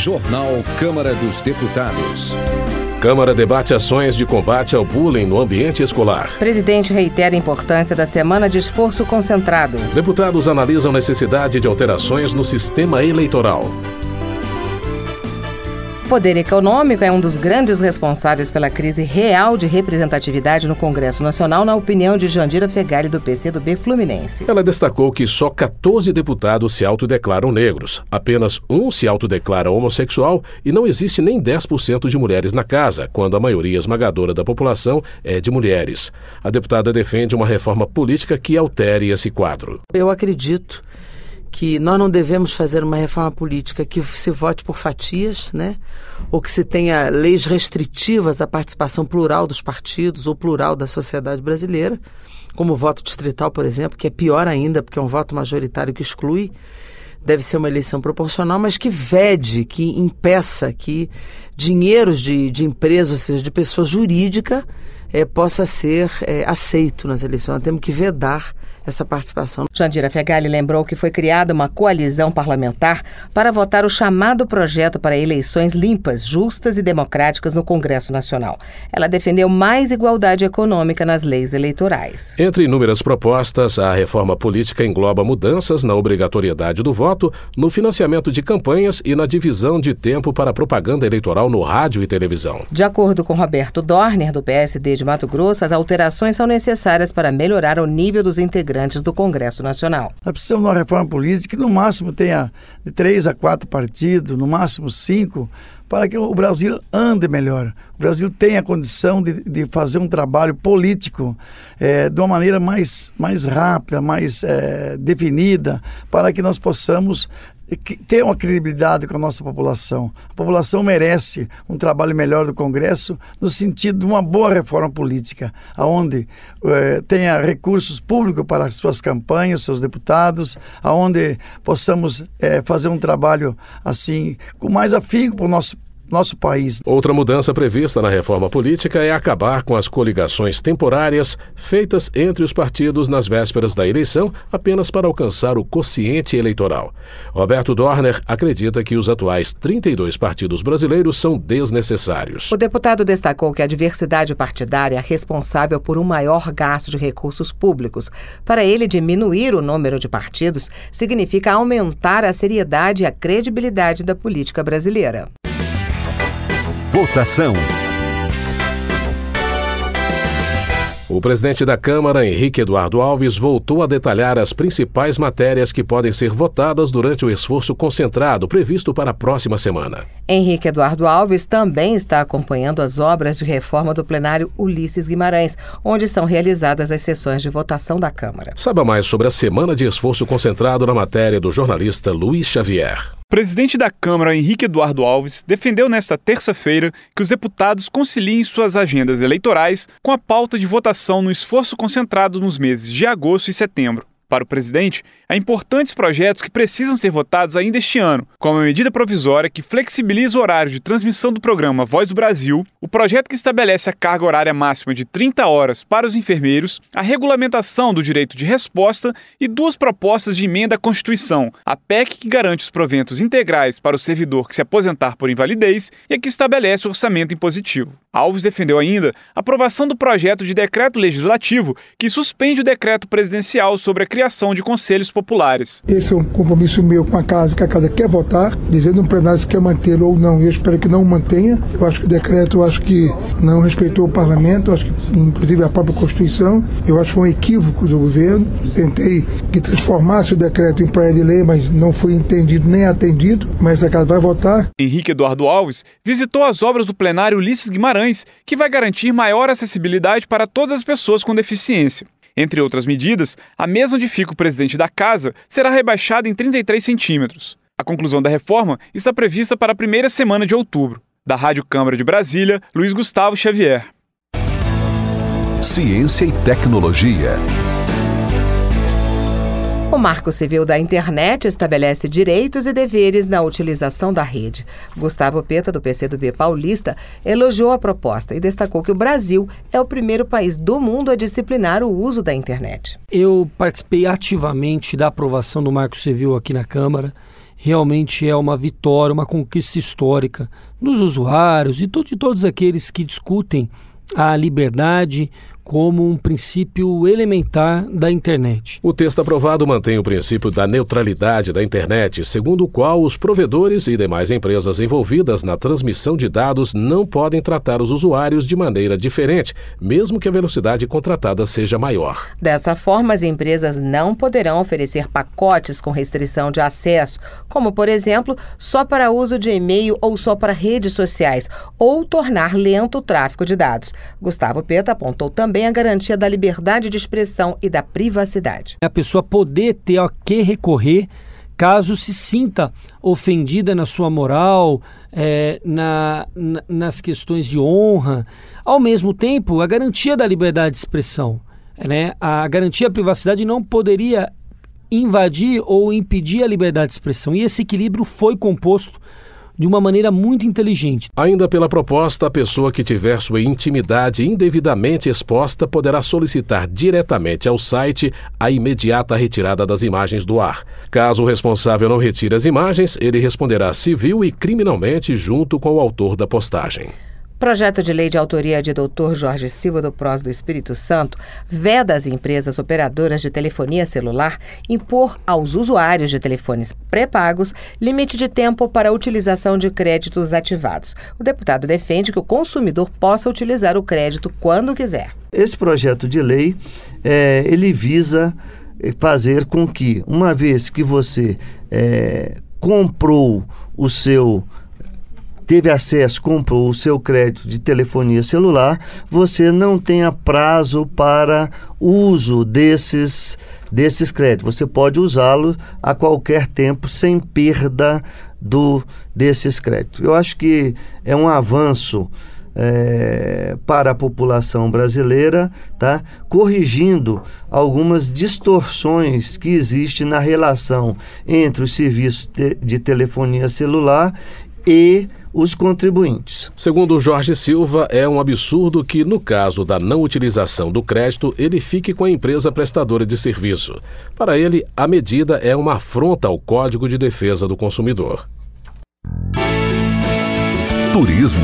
Jornal Câmara dos Deputados. Câmara debate ações de combate ao bullying no ambiente escolar. Presidente reitera a importância da semana de esforço concentrado. Deputados analisam necessidade de alterações no sistema eleitoral. O poder econômico é um dos grandes responsáveis pela crise real de representatividade no Congresso Nacional, na opinião de Jandira Fegali, do PCdoB Fluminense. Ela destacou que só 14 deputados se autodeclaram negros, apenas um se autodeclara homossexual e não existe nem 10% de mulheres na casa, quando a maioria esmagadora da população é de mulheres. A deputada defende uma reforma política que altere esse quadro. Eu acredito que nós não devemos fazer uma reforma política que se vote por fatias, né? Ou que se tenha leis restritivas à participação plural dos partidos ou plural da sociedade brasileira, como o voto distrital, por exemplo, que é pior ainda, porque é um voto majoritário que exclui. Deve ser uma eleição proporcional, mas que vede, que impeça que dinheiros de empresas, ou seja, de pessoa jurídica, possa ser aceito nas eleições. Nós temos que vedar essa participação. Jandira Fegali lembrou que foi criada uma coalizão parlamentar para votar o chamado projeto para eleições limpas, justas e democráticas no Congresso Nacional. Ela defendeu mais igualdade econômica nas leis eleitorais. Entre inúmeras propostas, a reforma política engloba mudanças na obrigatoriedade do voto, no financiamento de campanhas e na divisão de tempo para propaganda eleitoral no rádio e televisão. De acordo com Roberto Dorner, do PSD de Mato Grosso, as alterações são necessárias para melhorar o nível dos integrantes do Congresso Nacional. Nós precisamos de uma reforma política que no máximo tenha de 3 a 4 partidos, no máximo 5, para que o Brasil ande melhor. O Brasil tenha a condição de fazer um trabalho político de uma maneira mais rápida, mais definida, para que nós possamos ter uma credibilidade com a nossa população. A população merece um trabalho melhor do Congresso no sentido de uma boa reforma política, onde tenha recursos públicos para as suas campanhas, seus deputados, onde possamos fazer um trabalho assim com mais afinco para o nosso país. Outra mudança prevista na reforma política é acabar com as coligações temporárias feitas entre os partidos nas vésperas da eleição apenas para alcançar o quociente eleitoral. Roberto Dorner acredita que os atuais 32 partidos brasileiros são desnecessários. O deputado destacou que a diversidade partidária é responsável por um maior gasto de recursos públicos. Para ele, diminuir o número de partidos significa aumentar a seriedade e a credibilidade da política brasileira. Votação. O presidente da Câmara, Henrique Eduardo Alves, voltou a detalhar as principais matérias que podem ser votadas durante o esforço concentrado previsto para a próxima semana. Henrique Eduardo Alves também está acompanhando as obras de reforma do plenário Ulisses Guimarães, onde são realizadas as sessões de votação da Câmara. Saiba mais sobre a semana de esforço concentrado na matéria do jornalista Luiz Xavier. O presidente da Câmara, Henrique Eduardo Alves, defendeu nesta terça-feira que os deputados conciliem suas agendas eleitorais com a pauta de votação no esforço concentrado nos meses de agosto e setembro. Para o presidente, há importantes projetos que precisam ser votados ainda este ano, como a medida provisória que flexibiliza o horário de transmissão do programa Voz do Brasil, o projeto que estabelece a carga horária máxima de 30 horas para os enfermeiros, a regulamentação do direito de resposta e 2 propostas de emenda à Constituição, a PEC que garante os proventos integrais para o servidor que se aposentar por invalidez e a que estabelece o orçamento impositivo. Alves defendeu ainda a aprovação do projeto de decreto legislativo que suspende o decreto presidencial sobre a criação de conselhos populares. Esse é um compromisso meu com a casa, que a casa quer votar, dizendo no plenário se quer mantê-lo ou não. Eu espero que não o mantenha. Eu acho que o decreto que não respeitou o parlamento, acho que inclusive a própria Constituição. Eu acho que foi um equívoco do governo. Tentei que transformasse o decreto em projeto de lei, mas não foi entendido nem atendido. Mas a casa vai votar. Henrique Eduardo Alves visitou as obras do plenário Ulisses Guimarães, que vai garantir maior acessibilidade para todas as pessoas com deficiência. Entre outras medidas, a mesa onde fica o presidente da casa será rebaixada em 33 centímetros. A conclusão da reforma está prevista para a primeira semana de outubro. Da Rádio Câmara de Brasília, Luiz Gustavo Xavier. Ciência e tecnologia. O Marco Civil da Internet estabelece direitos e deveres na utilização da rede. Gustavo Peta, do PCdoB paulista, elogiou a proposta e destacou que o Brasil é o primeiro país do mundo a disciplinar o uso da internet. Eu participei ativamente da aprovação do Marco Civil aqui na Câmara. realmente é uma vitória, uma conquista histórica dos usuários e de todos aqueles que discutem a liberdade como um princípio elementar da internet. O texto aprovado mantém o princípio da neutralidade da internet, segundo o qual os provedores e demais empresas envolvidas na transmissão de dados não podem tratar os usuários de maneira diferente, mesmo que a velocidade contratada seja maior. Dessa forma, as empresas não poderão oferecer pacotes com restrição de acesso, como, por exemplo, só para uso de e-mail ou só para redes sociais, ou tornar lento o tráfego de dados. Gustavo Peta apontou também a garantia da liberdade de expressão e da privacidade. A pessoa poder ter a que recorrer caso se sinta ofendida na sua moral, nas questões de honra. Ao mesmo tempo, a garantia da liberdade de expressão, né? A garantia da privacidade não poderia invadir ou impedir a liberdade de expressão. E esse equilíbrio foi composto de uma maneira muito inteligente. Ainda pela proposta, a pessoa que tiver sua intimidade indevidamente exposta poderá solicitar diretamente ao site a imediata retirada das imagens do ar. Caso o responsável não retire as imagens, ele responderá civil e criminalmente junto com o autor da postagem. Projeto de lei de autoria de Dr. Jorge Silva do PROS do Espírito Santo veda às empresas operadoras de telefonia celular impor aos usuários de telefones pré-pagos limite de tempo para a utilização de créditos ativados. O deputado defende que o consumidor possa utilizar o crédito quando quiser. Esse projeto de lei, ele visa fazer com que, uma vez que você comprou o seu... teve acesso, comprou o seu crédito de telefonia celular, você não tenha prazo para uso desses créditos. Você pode usá-lo a qualquer tempo sem perda desses créditos. Eu acho que é um avanço para a população brasileira, tá? Corrigindo algumas distorções que existem na relação entre os serviços de telefonia celular e os contribuintes. Segundo Jorge Silva, é um absurdo que, no caso da não utilização do crédito, ele fique com a empresa prestadora de serviço. Para ele, a medida é uma afronta ao Código de Defesa do Consumidor. Turismo.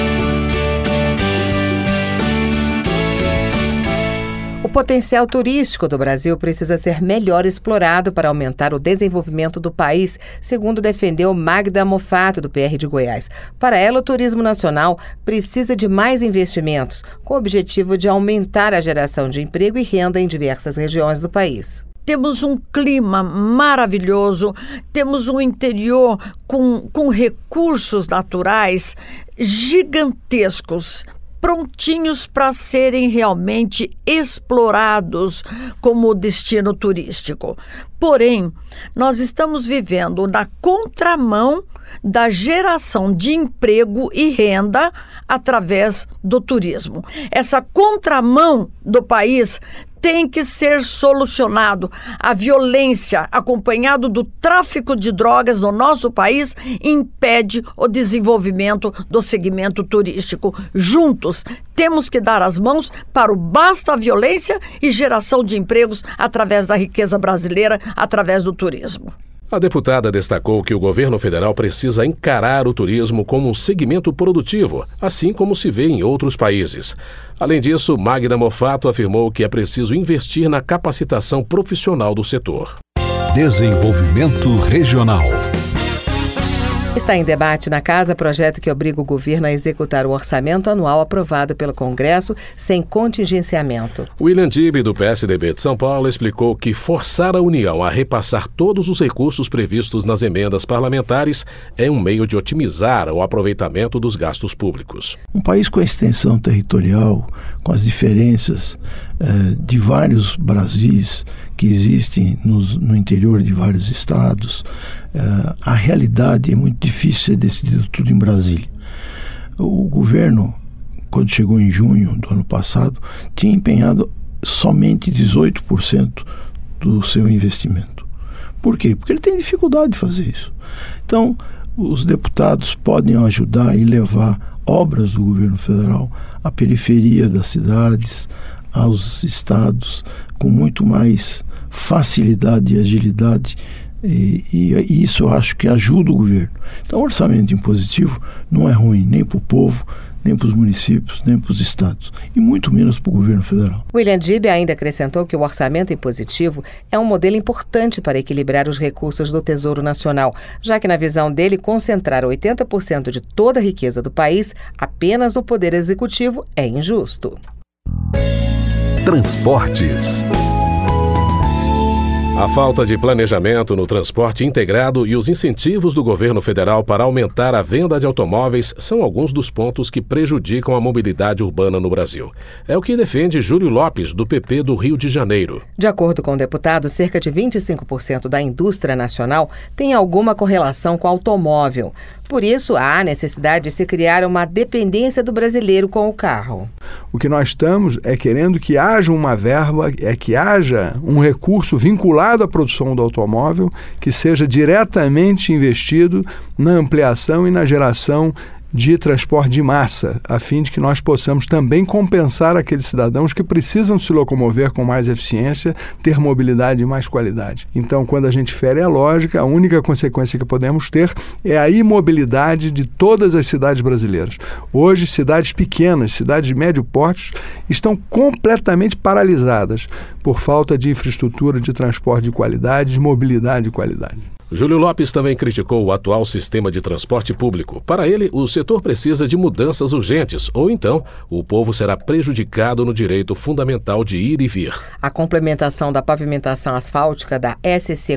O potencial turístico do Brasil precisa ser melhor explorado para aumentar o desenvolvimento do país, segundo defendeu Magda Mofato, do PR de Goiás. Para ela, o turismo nacional precisa de mais investimentos, com o objetivo de aumentar a geração de emprego e renda em diversas regiões do país. Temos um clima maravilhoso, temos um interior com recursos naturais gigantescos, prontinhos para serem realmente explorados como destino turístico. Porém, nós estamos vivendo na contramão da geração de emprego e renda através do turismo. Essa contramão do país tem que ser solucionado. A violência, acompanhado do tráfico de drogas no nosso país, impede o desenvolvimento do segmento turístico. Juntos, temos que dar as mãos para o basta a violência e geração de empregos através da riqueza brasileira, através do turismo. A deputada destacou que o governo federal precisa encarar o turismo como um segmento produtivo, assim como se vê em outros países. Além disso, Magda Mofato afirmou que é preciso investir na capacitação profissional do setor. Desenvolvimento regional. Está em debate na Casa projeto que obriga o governo a executar o orçamento anual aprovado pelo Congresso sem contingenciamento. William Dib, do PSDB de São Paulo, explicou que forçar a União a repassar todos os recursos previstos nas emendas parlamentares é um meio de otimizar o aproveitamento dos gastos públicos. Um país com a extensão territorial, com as diferenças de vários Brasis que existem no interior de vários estados, a realidade é muito difícil ser decidido tudo em Brasília. O governo, quando chegou em junho do ano passado, tinha empenhado somente 18% do seu investimento. Por quê? Porque ele tem dificuldade de fazer isso. Então, os deputados podem ajudar e levar obras do governo federal à periferia das cidades, aos estados, com muito mais facilidade e agilidade E isso eu acho que ajuda o governo. Então, o orçamento impositivo não é ruim nem para o povo, nem para os municípios, nem para os estados, e muito menos para o governo federal. William Dibbe ainda acrescentou que o orçamento impositivo é um modelo importante para equilibrar os recursos do Tesouro Nacional, já que, na visão dele, concentrar 80% de toda a riqueza do país apenas no Poder Executivo é injusto. Transportes. A falta de planejamento no transporte integrado e os incentivos do governo federal para aumentar a venda de automóveis são alguns dos pontos que prejudicam a mobilidade urbana no Brasil. É o que defende Júlio Lopes, do PP do Rio de Janeiro. De acordo com o deputado, cerca de 25% da indústria nacional tem alguma correlação com o automóvel. Por isso, há necessidade de se criar uma dependência do brasileiro com o carro. O que nós estamos é querendo que haja uma verba, que haja um recurso vinculado à produção do automóvel, que seja diretamente investido na ampliação e na geração de transporte de massa, a fim de que nós possamos também compensar aqueles cidadãos que precisam se locomover com mais eficiência, ter mobilidade e mais qualidade. Então, quando a gente fere a lógica, a única consequência que podemos ter é a imobilidade de todas as cidades brasileiras. Hoje, cidades pequenas, cidades de médio porte, estão completamente paralisadas por falta de infraestrutura de transporte de qualidade, de mobilidade de qualidade. Júlio Lopes também criticou o atual sistema de transporte público. Para ele, o setor precisa de mudanças urgentes, ou então o povo será prejudicado no direito fundamental de ir e vir. A complementação da pavimentação asfáltica da SC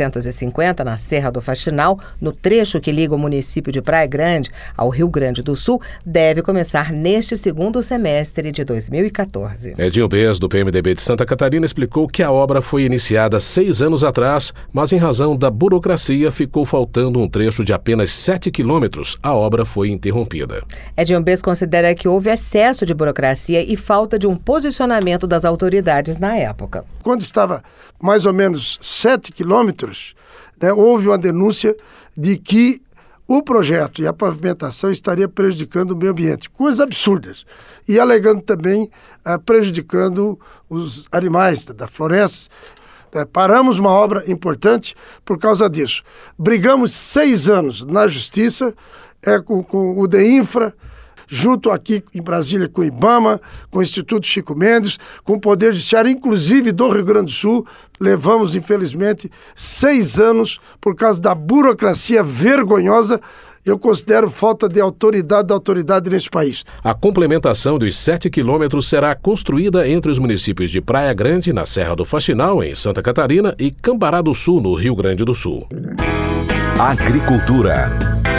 450 na Serra do Faxinal, no trecho que liga o município de Praia Grande ao Rio Grande do Sul, deve começar neste segundo semestre de 2014. Edinho Bez, do PMDB de Santa Catarina, explicou que a obra foi iniciada 6 anos atrás, mas em razão da burocracia ficou faltando um trecho de apenas 7 quilômetros. A obra foi interrompida. Edinho Bez considera que houve excesso de burocracia e falta de um posicionamento das autoridades na época. Quando estava mais ou menos 7 quilômetros, houve uma denúncia de que o projeto e a pavimentação estaria prejudicando o meio ambiente. Coisas absurdas. E alegando também prejudicando os animais da floresta. Paramos uma obra importante por causa disso. Brigamos 6 anos na Justiça, com o DEINFRA, junto aqui em Brasília com o IBAMA, com o Instituto Chico Mendes, com o Poder Judiciário, inclusive do Rio Grande do Sul. Levamos, infelizmente, 6 anos por causa da burocracia vergonhosa. Eu considero falta de autoridade neste país. A complementação dos 7 quilômetros será construída entre os municípios de Praia Grande, na Serra do Faxinal, em Santa Catarina, e Cambará do Sul, no Rio Grande do Sul. Agricultura.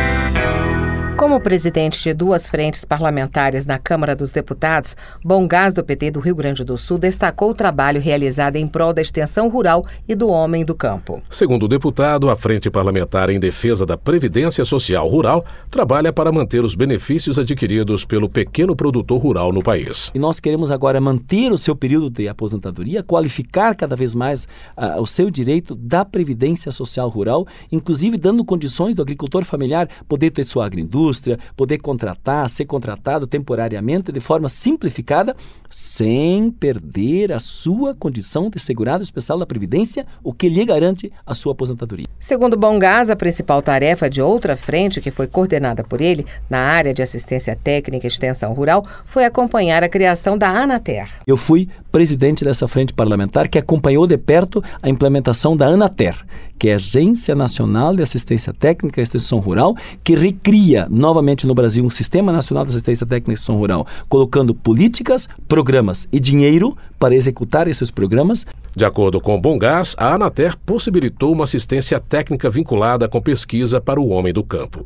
Como presidente de 2 frentes parlamentares na Câmara dos Deputados, Bongás, do PT do Rio Grande do Sul, destacou o trabalho realizado em prol da extensão rural e do homem do campo. Segundo o deputado, a Frente Parlamentar em Defesa da Previdência Social Rural trabalha para manter os benefícios adquiridos pelo pequeno produtor rural no país. E nós queremos agora manter o seu período de aposentadoria, qualificar cada vez mais o seu direito da Previdência Social Rural, inclusive dando condições do agricultor familiar poder ter sua agroindústria, poder contratar, ser contratado temporariamente de forma simplificada, sem perder a sua condição de segurado especial da Previdência, o que lhe garante a sua aposentadoria. Segundo Bongás, a principal tarefa de outra frente, que foi coordenada por ele, na área de assistência técnica e extensão rural, foi acompanhar a criação da Anater. Eu fui presidente dessa frente parlamentar que acompanhou de perto a implementação da Anater, que é a Agência Nacional de Assistência Técnica e Extensão Rural, que recria novamente no Brasil um Sistema Nacional de Assistência Técnica e Extensão Rural, colocando políticas, programas e dinheiro para executar esses programas. De acordo com Bongás, a Anater possibilitou uma assistência técnica vinculada com pesquisa para o homem do campo.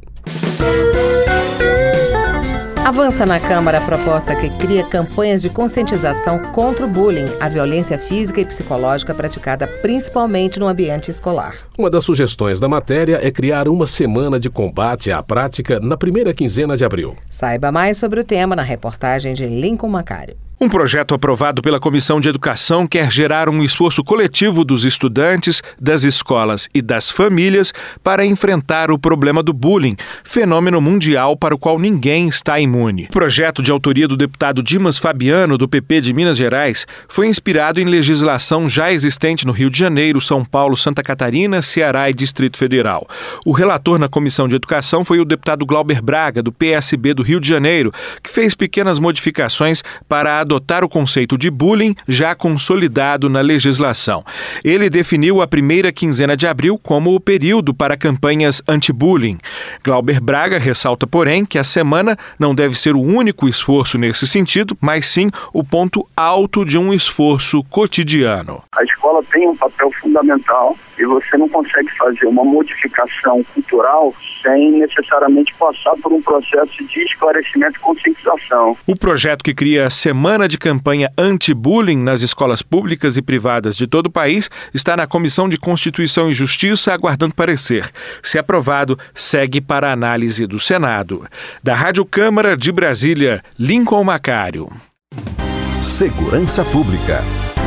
Avança na Câmara a proposta que cria campanhas de conscientização contra o bullying, a violência física e psicológica praticada principalmente no ambiente escolar. Uma das sugestões da matéria é criar uma semana de combate à prática na primeira quinzena de abril. Saiba mais sobre o tema na reportagem de Lincoln Macário. Um projeto aprovado pela Comissão de Educação quer gerar um esforço coletivo dos estudantes, das escolas e das famílias para enfrentar o problema do bullying, fenômeno mundial para o qual ninguém está imune. O projeto, de autoria do deputado Dimas Fabiano, do PP de Minas Gerais, foi inspirado em legislação já existente no Rio de Janeiro, São Paulo, Santa Catarina, Ceará e Distrito Federal. O relator na Comissão de Educação foi o deputado Glauber Braga, do PSB do Rio de Janeiro, que fez pequenas modificações para adotar o conceito de bullying já consolidado na legislação. Ele definiu a primeira quinzena de abril como o período para campanhas anti-bullying. Glauber Braga ressalta, porém, que a semana não deve ser o único esforço nesse sentido, mas sim o ponto alto de um esforço cotidiano. A escola tem um papel fundamental e você não consegue fazer uma modificação cultural sem necessariamente passar por um processo de esclarecimento e conscientização. O projeto, que cria a Semana de Campanha Anti-Bullying nas escolas públicas e privadas de todo o país, está na Comissão de Constituição e Justiça aguardando parecer. Se aprovado, segue para análise do Senado. Da Rádio Câmara de Brasília, Lincoln Macário. Segurança Pública.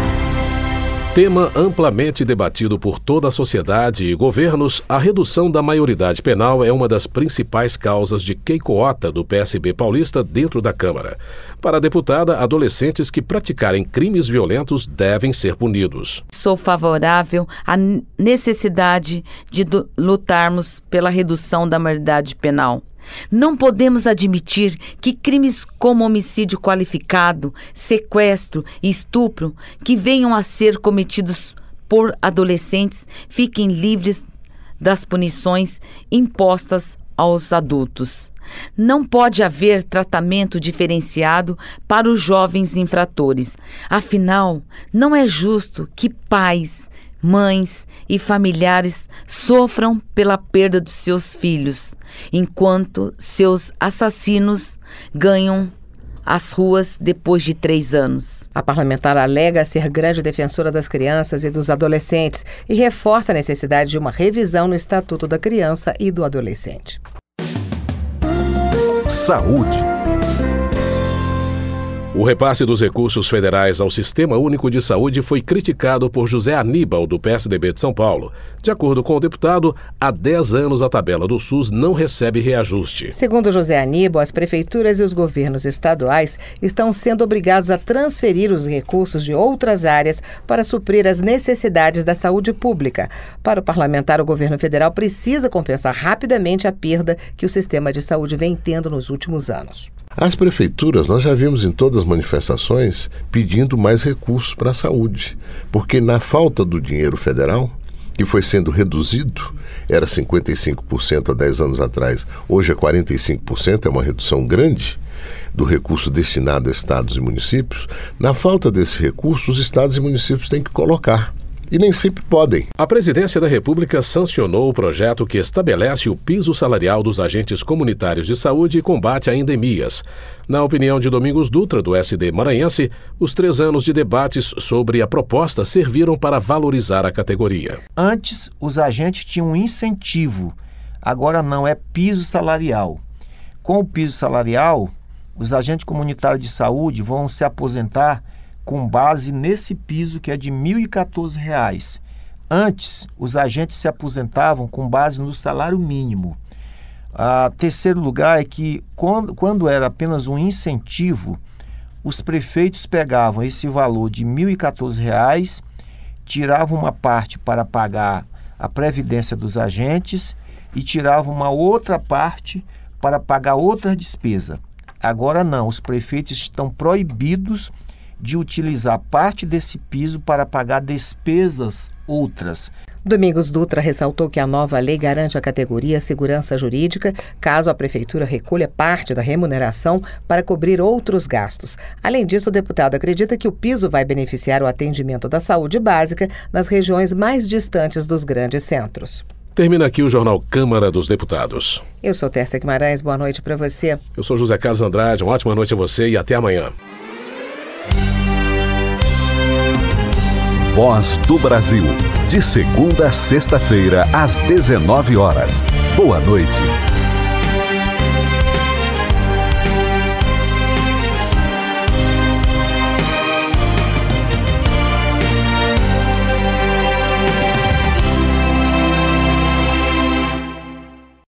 Tema amplamente debatido por toda a sociedade e governos, a redução da maioridade penal é uma das principais causas de queicoota do PSB paulista dentro da Câmara. Para a deputada, adolescentes que praticarem crimes violentos devem ser punidos. Sou favorável à necessidade de lutarmos pela redução da maioridade penal. Não podemos admitir que crimes como homicídio qualificado, sequestro e estupro, que venham a ser cometidos por adolescentes, fiquem livres das punições impostas aos adultos. Não pode haver tratamento diferenciado para os jovens infratores. Afinal, não é justo que pais, mães e familiares sofram pela perda de seus filhos, enquanto seus assassinos ganham as ruas depois de 3 anos. A parlamentar alega ser grande defensora das crianças e dos adolescentes e reforça a necessidade de uma revisão no Estatuto da Criança e do Adolescente. Saúde. O repasse dos recursos federais ao Sistema Único de Saúde foi criticado por José Aníbal, do PSDB de São Paulo. De acordo com o deputado, há 10 anos a tabela do SUS não recebe reajuste. Segundo José Aníbal, as prefeituras e os governos estaduais estão sendo obrigados a transferir os recursos de outras áreas para suprir as necessidades da saúde pública. Para o parlamentar, o governo federal precisa compensar rapidamente a perda que o sistema de saúde vem tendo nos últimos anos. As prefeituras, nós já vimos em todas as manifestações pedindo mais recursos para a saúde, porque na falta do dinheiro federal, que foi sendo reduzido, era 55% há 10 anos atrás, hoje é 45%, é uma redução grande do recurso destinado a estados e municípios. Na falta desse recurso, os estados e municípios têm que colocar. E nem sempre podem. A Presidência da República sancionou o projeto que estabelece o piso salarial dos agentes comunitários de saúde e combate a endemias. Na opinião de Domingos Dutra, do SD maranhense, os 3 anos de debates sobre a proposta serviram para valorizar a categoria. Antes, os agentes tinham um incentivo, agora não, é piso salarial. Com o piso salarial, os agentes comunitários de saúde vão se aposentar com base nesse piso que é de R$ 1.014. Antes, os agentes se aposentavam com base no salário mínimo. Terceiro lugar é que, quando era apenas um incentivo, os prefeitos pegavam esse valor de R$ 1.014, tiravam uma parte para pagar a previdência dos agentes e tiravam uma outra parte para pagar outra despesa. Agora não, os prefeitos estão proibidos de utilizar parte desse piso para pagar despesas outras. Domingos Dutra ressaltou que a nova lei garante à categoria segurança jurídica caso a prefeitura recolha parte da remuneração para cobrir outros gastos. Além disso, o deputado acredita que o piso vai beneficiar o atendimento da saúde básica nas regiões mais distantes dos grandes centros. Termina aqui o Jornal Câmara dos Deputados. Eu sou Tércia Guimarães, boa noite para você. Eu sou José Carlos Andrade, uma ótima noite a você e até amanhã. Voz do Brasil, de segunda a sexta-feira, às 19 horas. Boa noite.